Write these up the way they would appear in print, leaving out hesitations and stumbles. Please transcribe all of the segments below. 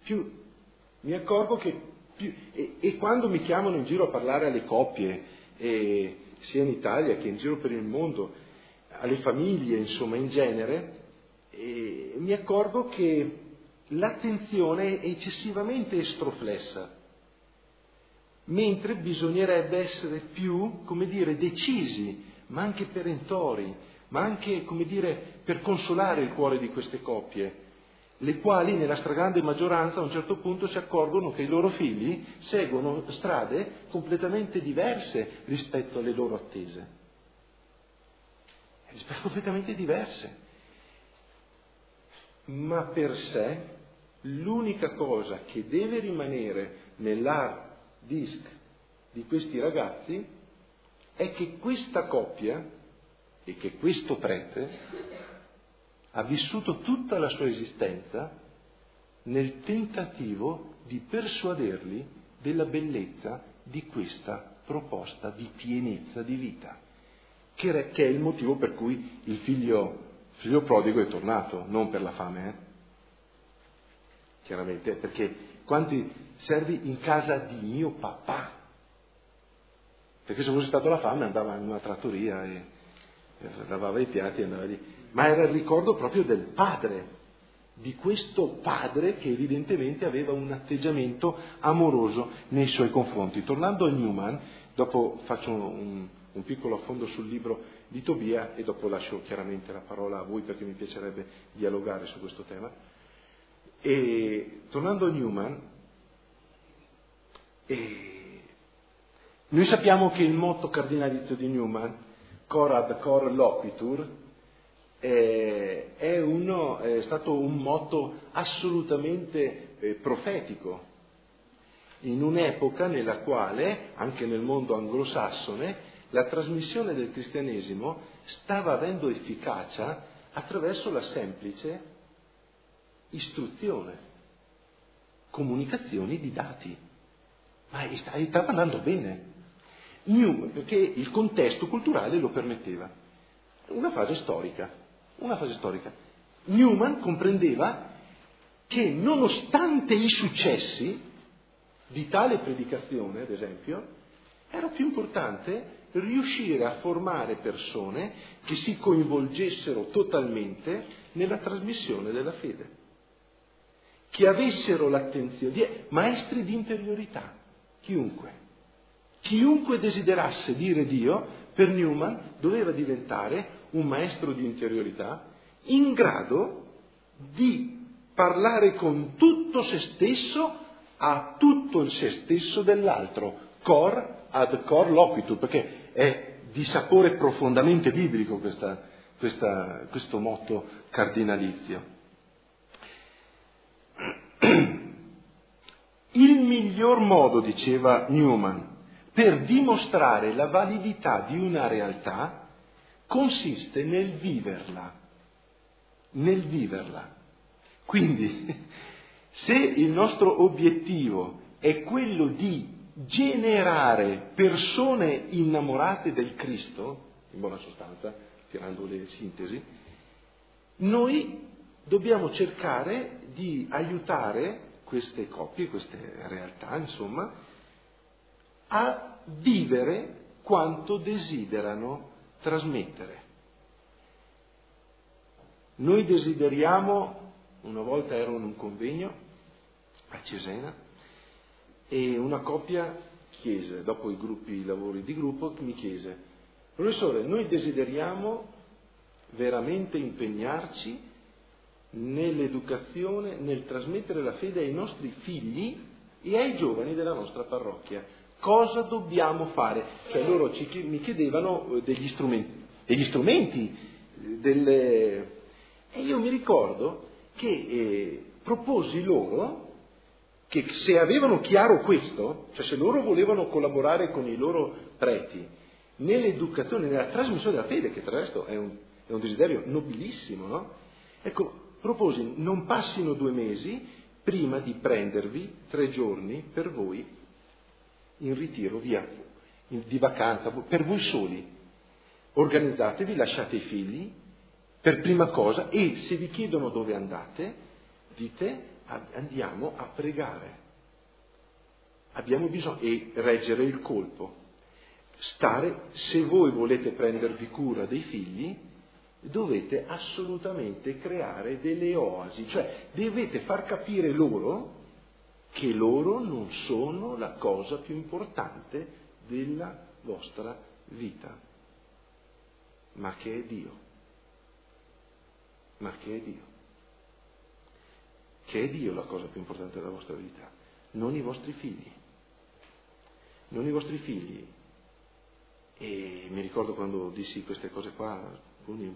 più mi accorgo che e quando mi chiamano in giro a parlare alle coppie, sia in Italia che in giro per il mondo, alle famiglie, insomma, in genere, mi accorgo che l'attenzione è eccessivamente estroflessa, mentre bisognerebbe essere più, come dire, decisi, ma anche perentori, ma anche, come dire, per consolare il cuore di queste coppie, le quali nella stragrande maggioranza a un certo punto si accorgono che i loro figli seguono strade completamente diverse rispetto alle loro attese. Completamente diverse. Ma per sé l'unica cosa che deve rimanere nell'hard disk di questi ragazzi è che questa coppia e che questo prete ha vissuto tutta la sua esistenza nel tentativo di persuaderli della bellezza di questa proposta di pienezza di vita, che è il motivo per cui il figlio prodigo è tornato, non per la fame, chiaramente, perché quanti servi in casa di mio papà? Perché se fosse stato la fame andava in una trattoria e lavava i piatti e andava lì. Ma era il ricordo proprio del padre, di questo padre che evidentemente aveva un atteggiamento amoroso nei suoi confronti. Tornando a Newman, dopo faccio un piccolo affondo sul libro di Tobia e dopo lascio chiaramente la parola a voi perché mi piacerebbe dialogare su questo tema. E tornando a Newman, noi sappiamo che il motto cardinalizio di Newman, cor ad cor loquitur, è stato un motto assolutamente profetico, in un'epoca nella quale, anche nel mondo anglosassone, la trasmissione del cristianesimo stava avendo efficacia attraverso la semplice istruzione, comunicazioni di dati. Ma stava andando bene, perché il contesto culturale lo permetteva. Una fase storica. Newman comprendeva che nonostante i successi di tale predicazione, ad esempio, era più importante riuscire a formare persone che si coinvolgessero totalmente nella trasmissione della fede, che avessero l'attenzione, maestri di interiorità, chiunque desiderasse dire Dio, per Newman doveva diventare un maestro di interiorità in grado di parlare con tutto se stesso a tutto il se stesso dell'altro, cor ad cor loquitur, perché è di sapore profondamente biblico questo motto cardinalizio. Il miglior modo, diceva Newman, per dimostrare la validità di una realtà consiste nel viverla. Quindi, se il nostro obiettivo è quello di generare persone innamorate del Cristo, in buona sostanza, tirando le sintesi, noi dobbiamo cercare di aiutare queste coppie, queste realtà, insomma, a vivere quanto desiderano trasmettere. Noi desideriamo, una volta ero in un convegno a Cesena e una coppia chiese, dopo i lavori di gruppo, mi chiese: professore, noi desideriamo veramente impegnarci nell'educazione, nel trasmettere la fede ai nostri figli e ai giovani della nostra parrocchia. Cosa dobbiamo fare? Cioè loro mi chiedevano degli strumenti, e io mi ricordo che proposi loro che se avevano chiaro questo, cioè se loro volevano collaborare con i loro preti nell'educazione, nella trasmissione della fede, che tra l'altro è un desiderio nobilissimo, no? Ecco, proposi: non passino 2 mesi prima di prendervi 3 giorni per voi in ritiro, via, di vacanza, per voi soli. Organizzatevi, lasciate i figli per prima cosa, e se vi chiedono dove andate, dite: andiamo a pregare. Abbiamo bisogno, e reggere il colpo. Se voi volete prendervi cura dei figli, dovete assolutamente creare delle oasi, cioè dovete far capire loro che loro non sono la cosa più importante della vostra vita, ma che è Dio. Ma che è Dio. Che è Dio la cosa più importante della vostra vita, non i vostri figli. Non i vostri figli. E mi ricordo quando dissi queste cose qua, alcuni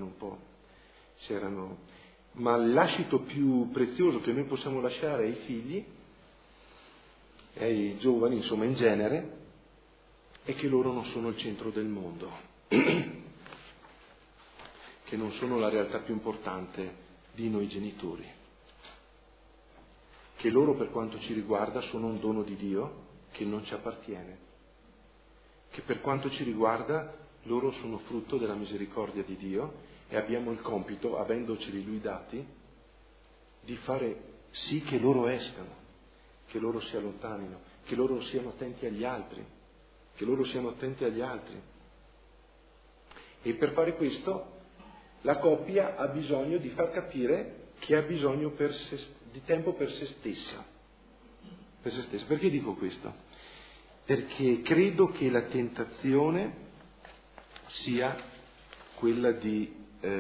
ma il lascito più prezioso che noi possiamo lasciare ai figli, e ai giovani, insomma in genere, è che loro non sono il centro del mondo, che non sono la realtà più importante di noi genitori, che loro, per quanto ci riguarda, sono un dono di Dio che non ci appartiene, che per quanto ci riguarda loro sono frutto della misericordia di Dio e abbiamo il compito, avendoceli Lui dati, di fare sì che loro escano, che loro si allontanino, che loro siano attenti agli altri, E per fare questo la coppia ha bisogno di far capire che ha bisogno di tempo per se stessa. Perché dico questo? Perché credo che la tentazione sia quella di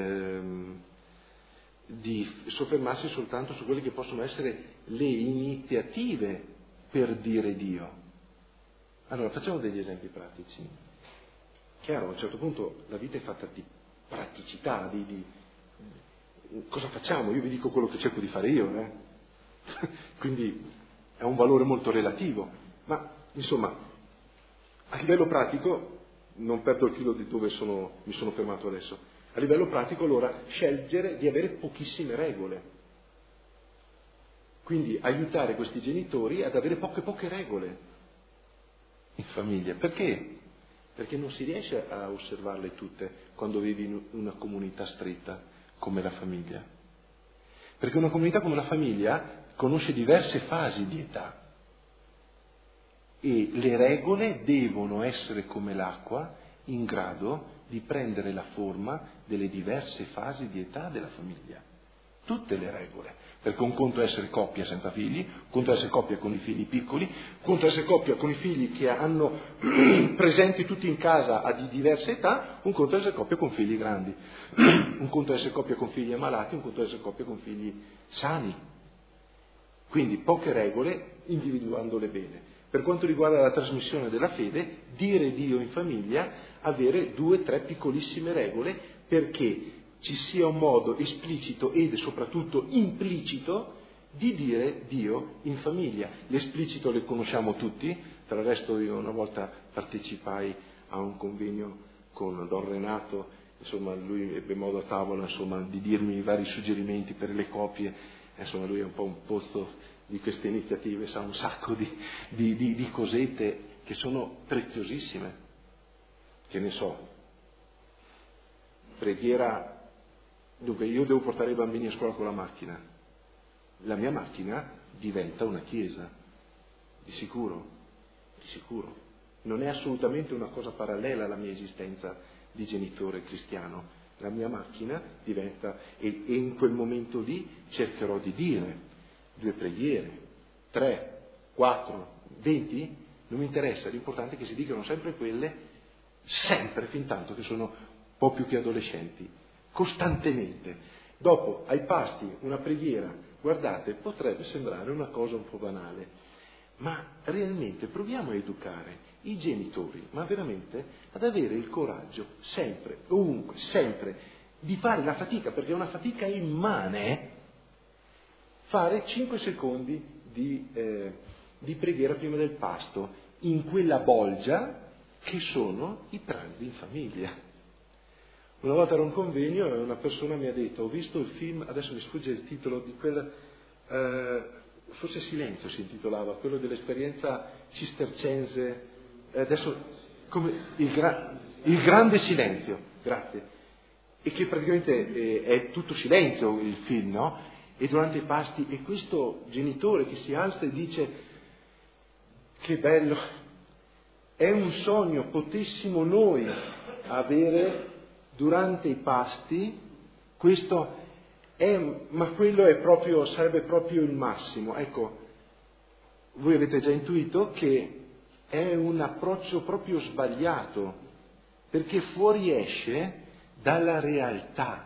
soffermarsi soltanto su quelle che possono essere le iniziative per dire Dio. Allora, facciamo degli esempi pratici. Chiaro, a un certo punto la vita è fatta di praticità, di cosa facciamo? Io vi dico quello che cerco di fare io, Quindi è un valore molto relativo. Ma, insomma, a livello pratico, non perdo il filo di dove mi sono fermato adesso, a livello pratico allora scegliere di avere pochissime regole. Quindi aiutare questi genitori ad avere poche regole in famiglia. Perché? Perché non si riesce a osservarle tutte quando vivi in una comunità stretta come la famiglia. Perché una comunità come la famiglia conosce diverse fasi di età e le regole devono essere come l'acqua in grado di prendere la forma delle diverse fasi di età della famiglia. Tutte le regole, perché un conto è essere coppia senza figli, un conto è essere coppia con i figli piccoli, un conto è essere coppia con i figli che hanno presenti tutti in casa a di diverse età, un conto è essere coppia con figli grandi, un conto è essere coppia con figli ammalati, un conto è essere coppia con figli sani. Quindi poche regole, individuandole bene. Per quanto riguarda la trasmissione della fede, dire Dio in famiglia, avere 2 o 3 piccolissime regole perché ci sia un modo esplicito ed soprattutto implicito di dire Dio in famiglia. L'esplicito le conosciamo tutti, tra il resto io una volta partecipai a un convegno con Don Renato, insomma lui ebbe modo a tavola di dirmi i vari suggerimenti per le coppie, insomma lui è un po' un pozzo di queste iniziative, sa un sacco di cosette che sono preziosissime, che ne so, preghiera. Dunque io devo portare i bambini a scuola con la macchina, la mia macchina diventa una chiesa, di sicuro, non è assolutamente una cosa parallela alla mia esistenza di genitore cristiano, la mia macchina diventa, e in quel momento lì cercherò di dire 2 preghiere, 3, 4, 20, non mi interessa, l'importante è che si dicano sempre quelle, sempre, fin tanto che sono un po' più che adolescenti, costantemente. Dopo, ai pasti, una preghiera, guardate, potrebbe sembrare una cosa un po' banale, ma realmente proviamo a educare i genitori, ma veramente ad avere il coraggio, sempre, ovunque, sempre, di fare la fatica, perché è una fatica immane, fare 5 secondi di preghiera prima del pasto, in quella bolgia che sono i pranzi in famiglia. Una volta ero a un convegno e una persona mi ha detto: ho visto il film, adesso mi sfugge il titolo di quel, forse Silenzio si intitolava, quello dell'esperienza cistercense, adesso come il grande silenzio, grazie, e che praticamente è tutto silenzio il film, no? e durante i pasti, e questo genitore che si alza e dice: che bello, è un sogno, potessimo noi avere durante i pasti questo, ma quello è proprio, sarebbe proprio il massimo. Ecco, voi avete già intuito che è un approccio proprio sbagliato, perché fuoriesce dalla realtà,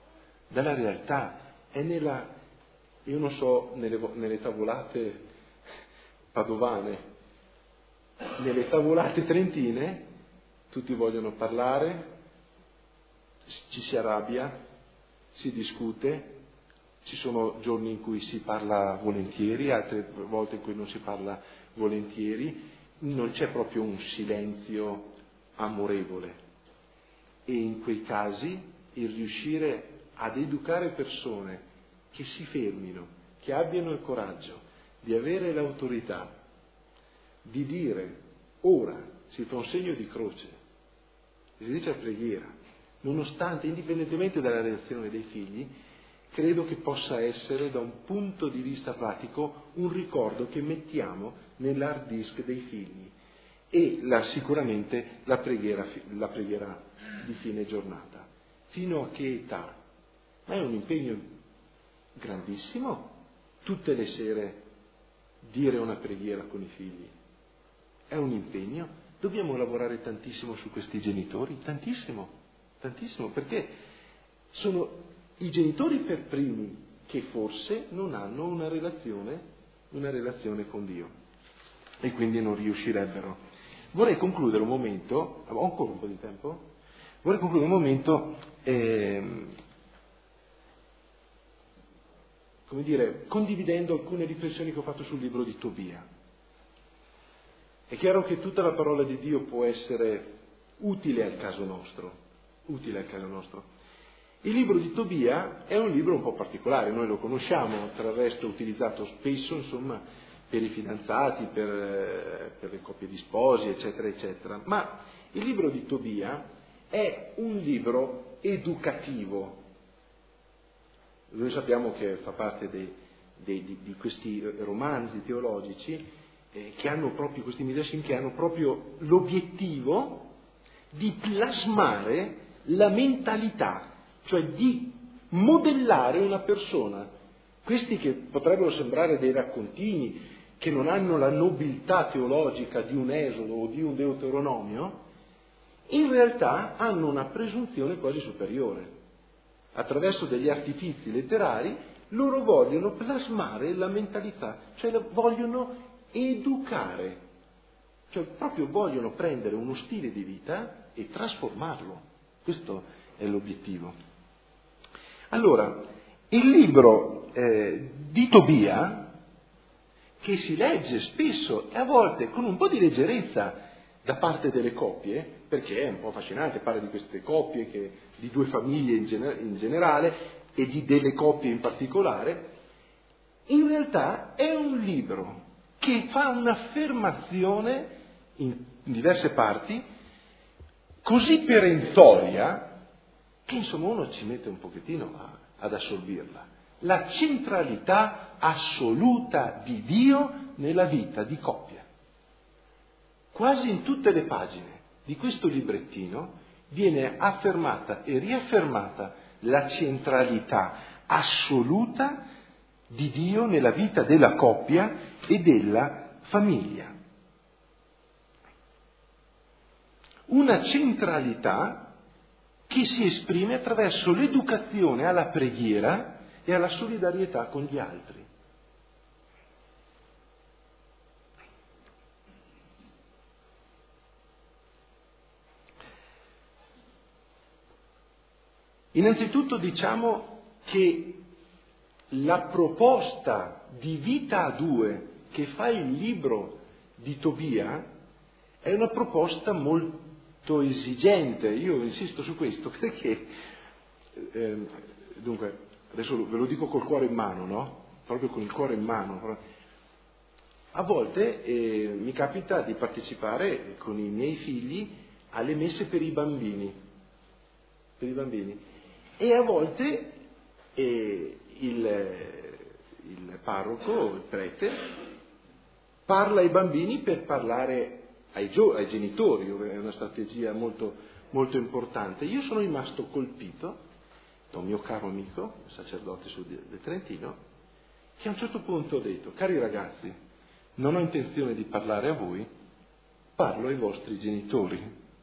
è io non so, nelle tavolate padovane, nelle tavolate trentine, tutti vogliono parlare, ci si arrabbia, si discute, ci sono giorni in cui si parla volentieri, altre volte in cui non si parla volentieri, non c'è proprio un silenzio amorevole. E in quei casi il riuscire ad educare persone che si fermino, che abbiano il coraggio di avere l'autorità, di dire: ora si fa un segno di croce, si dice preghiera, nonostante, indipendentemente dalla reazione dei figli, credo che possa essere, da un punto di vista pratico, un ricordo che mettiamo nell'hard disk dei figli, e sicuramente la preghiera di fine giornata. Fino a che età? Ma è un impegno grandissimo tutte le sere dire una preghiera con i figli. È un impegno. Dobbiamo lavorare tantissimo su questi genitori, tantissimo, perché sono i genitori per primi che forse non hanno una relazione con Dio e quindi non riuscirebbero. Vorrei concludere un momento, ho ancora un po' di tempo? Vorrei concludere un momento, condividendo alcune riflessioni che ho fatto sul libro di Tobia. È chiaro che tutta la parola di Dio può essere utile al caso nostro. Il libro di Tobia è un libro un po' particolare, noi lo conosciamo, tra il resto utilizzato spesso, per i fidanzati, per le coppie di sposi, eccetera, eccetera. Ma il libro di Tobia è un libro educativo. Noi sappiamo che fa parte di questi romanzi teologici che hanno proprio, questi midrashim che hanno proprio l'obiettivo di plasmare la mentalità, cioè di modellare una persona. Questi che potrebbero sembrare dei raccontini, che non hanno la nobiltà teologica di un Esodo o di un Deuteronomio, in realtà hanno una presunzione quasi superiore. Attraverso degli artifizi letterari loro vogliono plasmare la mentalità, cioè vogliono educare, cioè proprio vogliono prendere uno stile di vita e trasformarlo. Questo è l'obiettivo. Allora, il libro di Tobia, che si legge spesso e a volte con un po' di leggerezza da parte delle coppie, perché è un po' affascinante, parla di queste coppie, di due famiglie in generale e di delle coppie in particolare, in realtà è un libro che fa un'affermazione in diverse parti così perentoria che insomma uno ci mette un pochettino ad assorbirla. La centralità assoluta di Dio nella vita di coppia. Quasi in tutte le pagine di questo librettino viene affermata e riaffermata la centralità assoluta di Dio nella vita della coppia e della famiglia. Una centralità che si esprime attraverso l'educazione alla preghiera e alla solidarietà con gli altri. Innanzitutto diciamo che la proposta di vita a due che fa il libro di Tobia è una proposta molto esigente. Io insisto su questo perché, dunque, adesso ve lo dico col cuore in mano, no? Proprio con il cuore in mano. A volte mi capita di partecipare con i miei figli alle messe per i bambini. E a volte e il parroco, il prete, parla ai bambini per parlare ai genitori, è una strategia molto, molto importante. Io sono rimasto colpito da un mio caro amico, un sacerdote del Trentino, che a un certo punto ha detto: cari ragazzi, non ho intenzione di parlare a voi, parlo ai vostri genitori,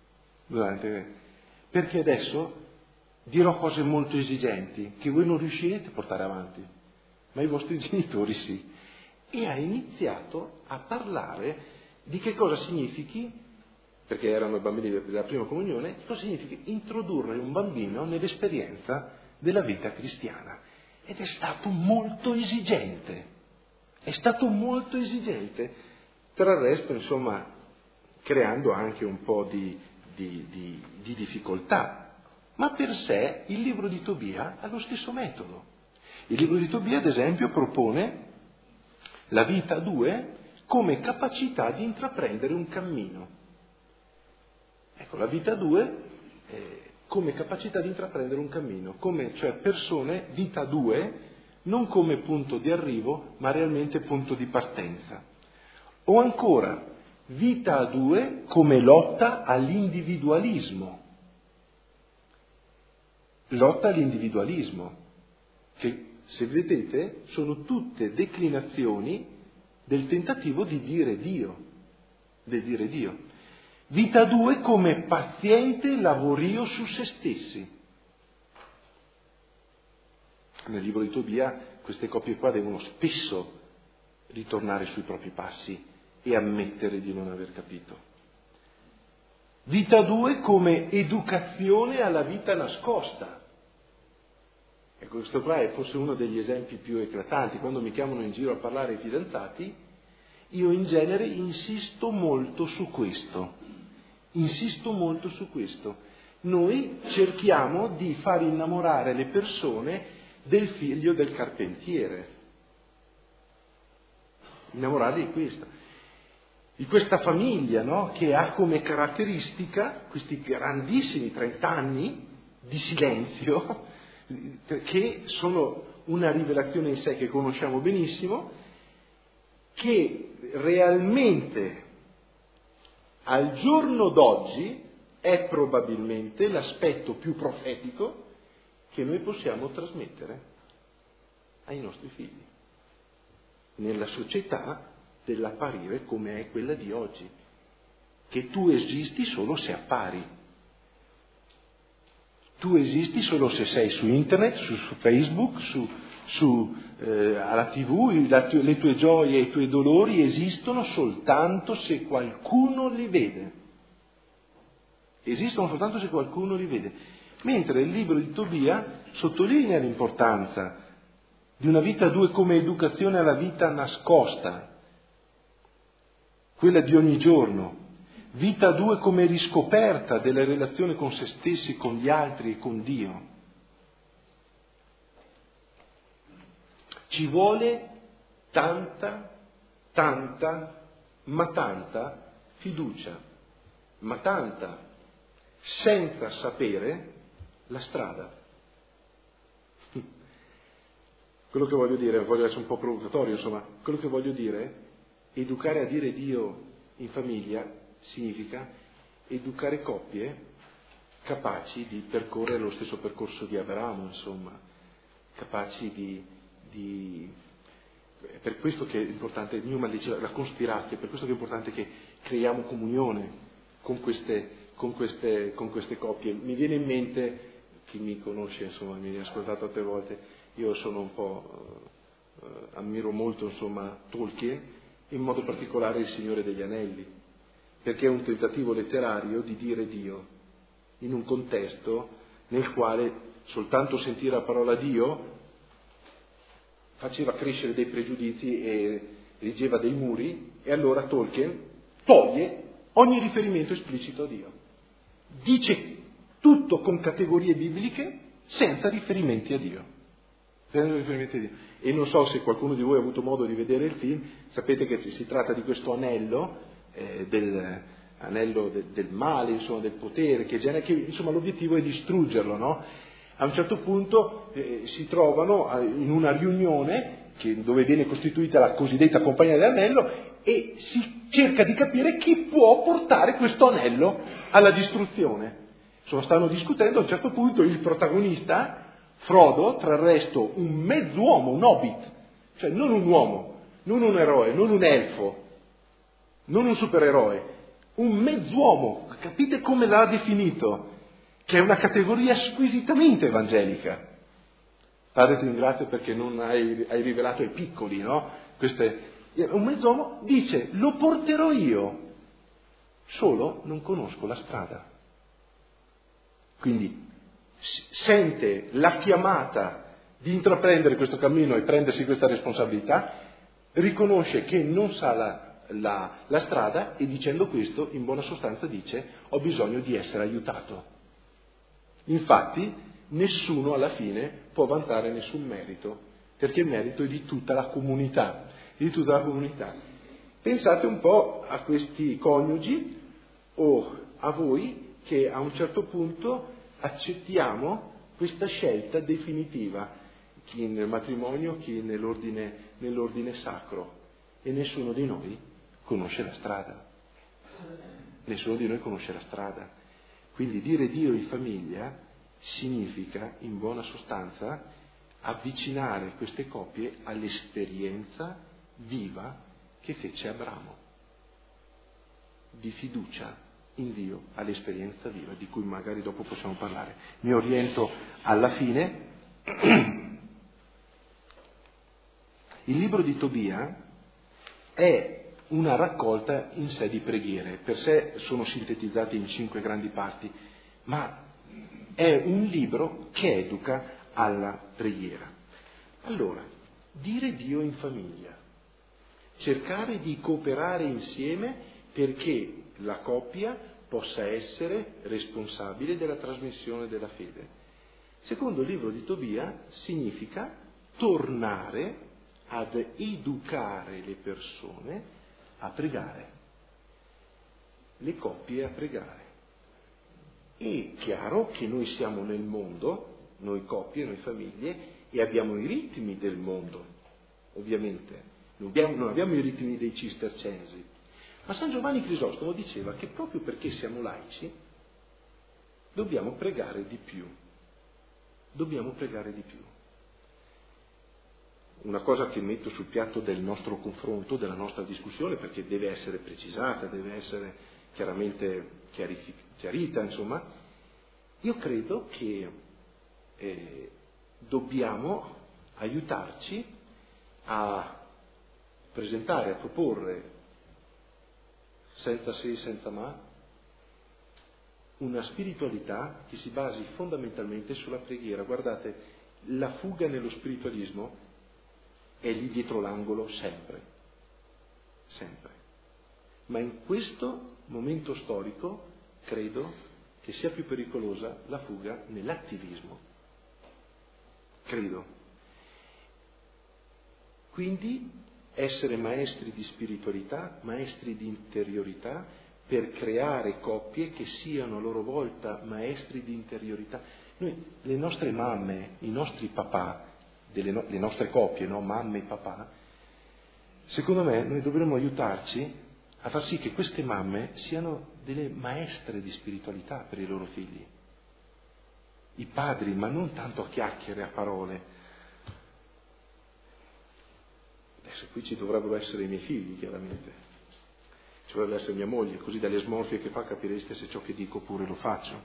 perché adesso dirò cose molto esigenti che voi non riuscirete a portare avanti, ma i vostri genitori sì. E ha iniziato a parlare di che cosa significhi, perché erano bambini della prima comunione, che cosa significa introdurre un bambino nell'esperienza della vita cristiana. Ed è stato molto esigente, tra il resto, insomma, creando anche un po' di difficoltà. Ma per sé il libro di Tobia ha lo stesso metodo. Il libro di Tobia, ad esempio, propone la vita a due come capacità di intraprendere un cammino. Ecco, la vita a due come capacità di intraprendere un cammino, cioè persone, vita a due, non come punto di arrivo, ma realmente punto di partenza. O ancora, vita a due come lotta all'individualismo. Lotta all'individualismo, che se vedete sono tutte declinazioni del tentativo di dire Dio. Vita a due come paziente lavorio su se stessi. Nel libro di Tobia queste coppie qua devono spesso ritornare sui propri passi e ammettere di non aver capito. Vita a due come educazione alla vita nascosta. Ecco, questo qua è forse uno degli esempi più eclatanti. Quando mi chiamano in giro a parlare ai fidanzati, io in genere insisto molto su questo. Noi cerchiamo di far innamorare le persone del figlio del carpentiere. Innamorarli di questa famiglia, no? Che ha come caratteristica questi grandissimi 30 anni di silenzio, che sono una rivelazione in sé che conosciamo benissimo, che realmente al giorno d'oggi è probabilmente l'aspetto più profetico che noi possiamo trasmettere ai nostri figli, nella società dell'apparire come è quella di oggi, che tu esisti solo se appari, tu esisti solo se sei su internet, su Facebook, alla TV, le tue gioie e i tuoi dolori esistono soltanto se qualcuno li vede. Mentre il libro di Tobia sottolinea l'importanza di una vita a due come educazione alla vita nascosta, quella di ogni giorno, vita a due come riscoperta della relazione con se stessi, con gli altri e con Dio. Ci vuole tanta fiducia, ma tanta, senza sapere la strada. Quello che voglio dire, voglio essere un po' provocatorio, insomma, quello che voglio dire, educare a dire Dio in famiglia significa educare coppie capaci di percorrere lo stesso percorso di Abramo, insomma, capaci di per questo che è importante, Newman diceva la conspirazione, per questo che è importante che creiamo comunione con queste coppie. Mi viene in mente, chi mi conosce, insomma, mi ha ascoltato altre volte, io sono un po', ammiro molto, insomma, Tolkien, in modo particolare Il Signore degli Anelli, perché è un tentativo letterario di dire Dio, in un contesto nel quale soltanto sentire la parola Dio faceva crescere dei pregiudizi e erigeva dei muri, e allora Tolkien toglie ogni riferimento esplicito a Dio. Dice tutto con categorie bibliche senza riferimenti a Dio. E non so se qualcuno di voi ha avuto modo di vedere il film, sapete che si tratta di questo anello, del male, insomma, del potere, che insomma l'obiettivo è distruggerlo, no? A un certo punto si trovano in una riunione dove viene costituita la cosiddetta compagnia dell'anello e si cerca di capire chi può portare questo anello alla distruzione. Stanno discutendo, a un certo punto il protagonista, Frodo, tra il resto un mezz'uomo, un hobbit, cioè non un uomo, non un eroe, non un elfo, non un supereroe, un mezz'uomo, capite come l'ha definito? Che è una categoria squisitamente evangelica. Padre, ti ringrazio perché non hai rivelato ai piccoli, no? Un mezz'uomo dice, lo porterò io, solo non conosco la strada. Quindi sente la chiamata di intraprendere questo cammino e prendersi questa responsabilità, riconosce che non sa la strada e dicendo questo, in buona sostanza dice, ho bisogno di essere aiutato. Infatti, nessuno alla fine può vantare nessun merito, perché il merito è di tutta la comunità, Pensate un po' a questi coniugi o a voi che a un certo punto accettiamo questa scelta definitiva, chi nel matrimonio, chi nell'ordine sacro, e nessuno di noi conosce la strada. Quindi dire Dio in famiglia significa, in buona sostanza, avvicinare queste coppie all'esperienza viva che fece Abramo, di fiducia in Dio, all'esperienza viva, di cui magari dopo possiamo parlare. Mi oriento alla fine. Il libro di Tobia è una raccolta in sé di preghiere, per sé sono sintetizzate in 5 grandi parti, ma è un libro che educa alla preghiera. Allora, dire Dio in famiglia, cercare di cooperare insieme perché la coppia possa essere responsabile della trasmissione della fede. Secondo il libro di Tobia significa tornare ad educare le persone a pregare, le coppie a pregare. È chiaro che noi siamo nel mondo, noi coppie, noi famiglie, e abbiamo i ritmi del mondo, ovviamente. Non abbiamo i ritmi dei cistercensi. Ma San Giovanni Crisostomo diceva che proprio perché siamo laici dobbiamo pregare di più. Una cosa che metto sul piatto del nostro confronto, della nostra discussione, perché deve essere precisata, deve essere chiaramente chiarita, insomma, io credo che dobbiamo aiutarci a presentare, a proporre, senza se e senza ma, una spiritualità che si basi fondamentalmente sulla preghiera. Guardate, la fuga nello spiritualismo è lì dietro l'angolo sempre. Ma in questo momento storico credo che sia più pericolosa la fuga nell'attivismo. Credo. Quindi essere maestri di spiritualità, maestri di interiorità, per creare coppie che siano a loro volta maestri di interiorità. Noi, le nostre mamme, i nostri papà, le nostre coppie, no? Mamme e papà, secondo me noi dovremmo aiutarci a far sì che queste mamme siano delle maestre di spiritualità per i loro figli. I padri, ma non tanto a chiacchiere, a parole. Adesso qui ci dovrebbero essere i miei figli, chiaramente. Ci dovrebbe essere mia moglie, così dalle smorfie che fa capireste se ciò che dico pure lo faccio.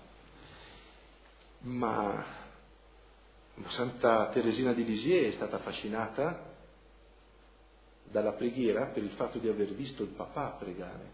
Ma Santa Teresina di Lisieux è stata affascinata dalla preghiera per il fatto di aver visto il papà pregare.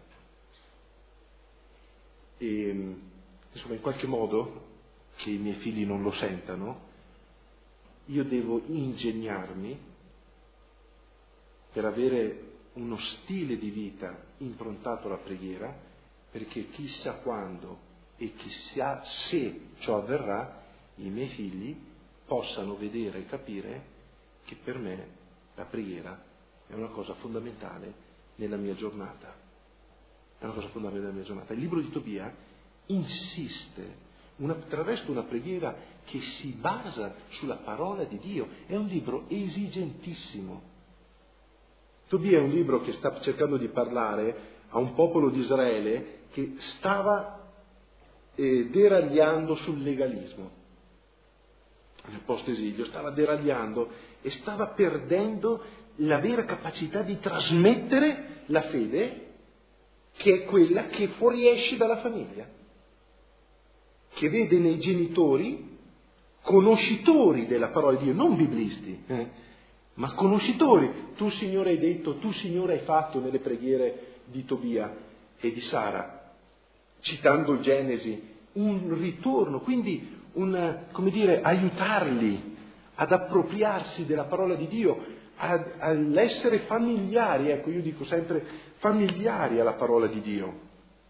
E insomma, in qualche modo, che i miei figli non lo sentano, io devo ingegnarmi per avere uno stile di vita improntato alla preghiera, perché chissà quando e chissà se ciò avverrà, i miei figli possano vedere e capire che per me la preghiera è una cosa fondamentale nella mia giornata. Il libro di Tobia insiste attraverso una preghiera che si basa sulla parola di Dio. È un libro esigentissimo. Tobia è un libro che sta cercando di parlare a un popolo di Israele che stava deragliando sul legalismo. Nel post-esilio stava deragliando e stava perdendo la vera capacità di trasmettere la fede, che è quella che fuoriesce dalla famiglia, che vede nei genitori conoscitori della parola di Dio, non biblisti, ma conoscitori. Tu, Signore, hai detto, tu, Signore, hai fatto nelle preghiere di Tobia e di Sara, citando il Genesi, un ritorno, quindi aiutarli ad appropriarsi della parola di Dio, all'essere familiari, ecco, io dico sempre familiari alla parola di Dio.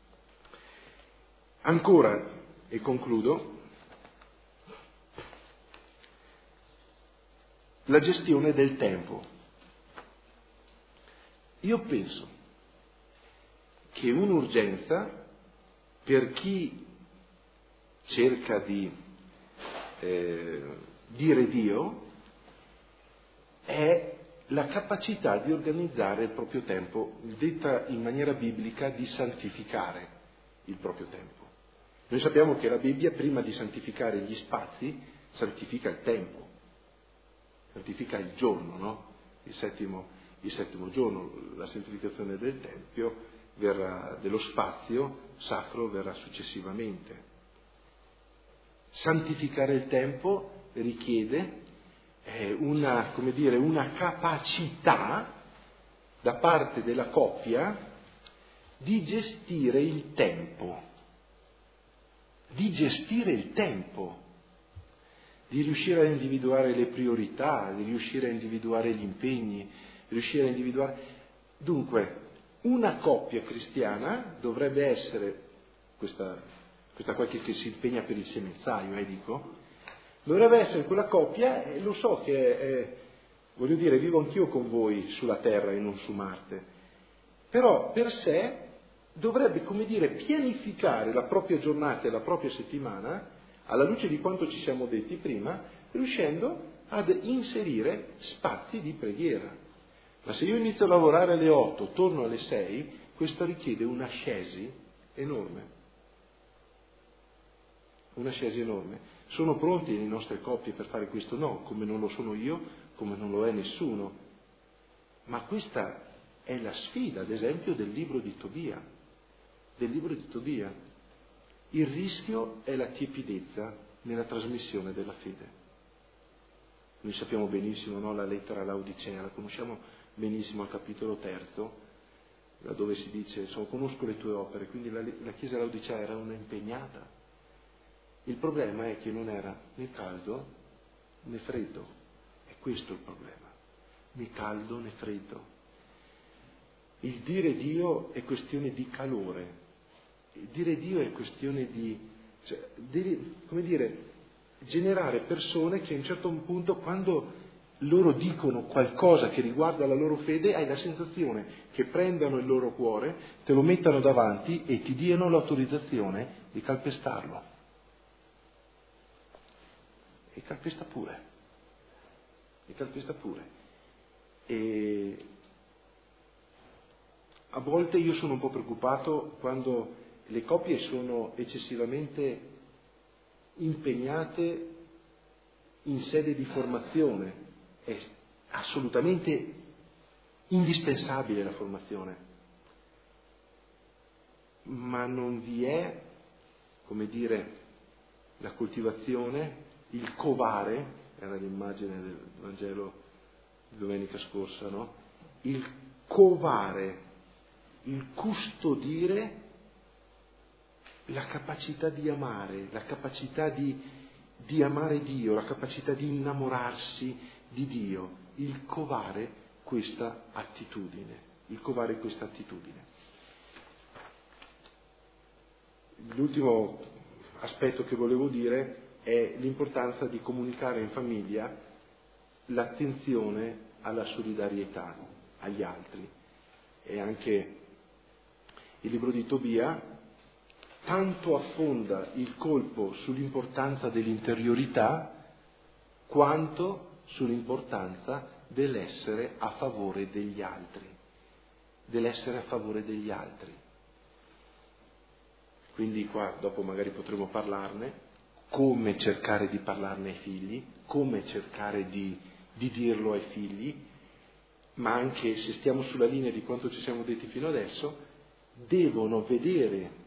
Ancora, e concludo, la gestione del tempo. Io penso che un'urgenza per chi cerca di dire Dio è la capacità di organizzare il proprio tempo, detta in maniera biblica di santificare il proprio tempo. Noi sappiamo che la Bibbia, prima di santificare gli spazi, santifica il tempo, santifica il giorno, no? Il settimo giorno, la santificazione del Tempio dello spazio sacro verrà successivamente. Santificare il tempo richiede una capacità da parte della coppia di gestire il tempo, di riuscire a individuare le priorità, di riuscire a individuare gli impegni, Dunque, una coppia cristiana dovrebbe essere, questa qua che si impegna per il semenzaio, dovrebbe essere quella coppia, e lo so che vivo anch'io con voi sulla terra e non su Marte, però per sé dovrebbe, pianificare la propria giornata e la propria settimana alla luce di quanto ci siamo detti prima, riuscendo ad inserire spazi di preghiera. Ma se io inizio a lavorare alle 8, torno alle 6, questo richiede un'ascesi enorme. Sono pronti le nostre coppie per fare questo? No, come non lo sono io, come non lo è nessuno. Ma questa è la sfida, ad esempio, del libro di Tobia. Il rischio è la tiepidezza nella trasmissione della fede. Noi sappiamo benissimo, no, la lettera all'Odicea, la conosciamo benissimo al capitolo 3, dove si dice, conosco le tue opere, quindi la chiesa all'Odicea era una impegnata. Il problema è che non era né caldo né freddo, è questo il problema, né caldo né freddo. Il dire Dio è questione di calore, il dire Dio è questione di, generare persone che a un certo punto, quando loro dicono qualcosa che riguarda la loro fede, hai la sensazione che prendano il loro cuore, te lo mettano davanti e ti diano l'autorizzazione di calpestarlo. E calpesta pure. E a volte io sono un po' preoccupato quando le coppie sono eccessivamente impegnate in sede di formazione. È assolutamente indispensabile la formazione, ma non vi è, la coltivazione, il covare, era l'immagine del Vangelo di domenica scorsa, no? Il covare, il custodire la capacità di amare, la capacità di amare Dio, la capacità di innamorarsi di Dio, il covare questa attitudine. L'ultimo aspetto che volevo dire è l'importanza di comunicare in famiglia l'attenzione alla solidarietà agli altri. E anche il libro di Tobia tanto affonda il colpo sull'importanza dell'interiorità quanto sull'importanza dell'essere a favore degli altri, dell'essere a favore degli altri. Quindi qua dopo magari potremo parlarne, come cercare di parlarne ai figli, come cercare di dirlo ai figli, ma anche se stiamo sulla linea di quanto ci siamo detti fino adesso, devono vedere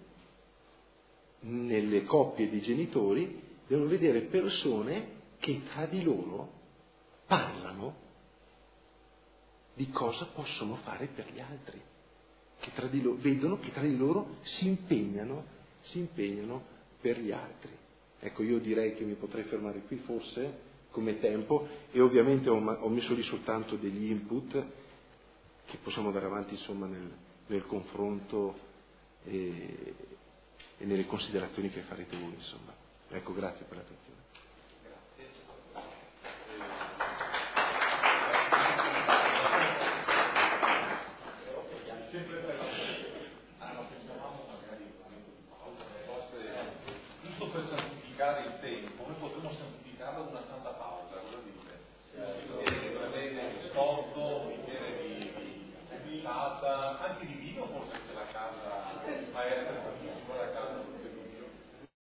nelle coppie di genitori, devono vedere persone che tra di loro parlano di cosa possono fare per gli altri, che tra di loro vedono che tra di loro si impegnano per gli altri. Ecco, io direi che mi potrei fermare qui forse come tempo, e ovviamente ho messo lì soltanto degli input che possiamo andare avanti insomma nel confronto e nelle considerazioni che farete voi insomma. Ecco, grazie per l'attenzione. Giusto per santificare il tempo, noi potremmo santificarlo con una santa pausa, cosa dite? Prevede ristorto, bicchiere di passata, anche di vino forse se la casa, ma è tantissimo la casa.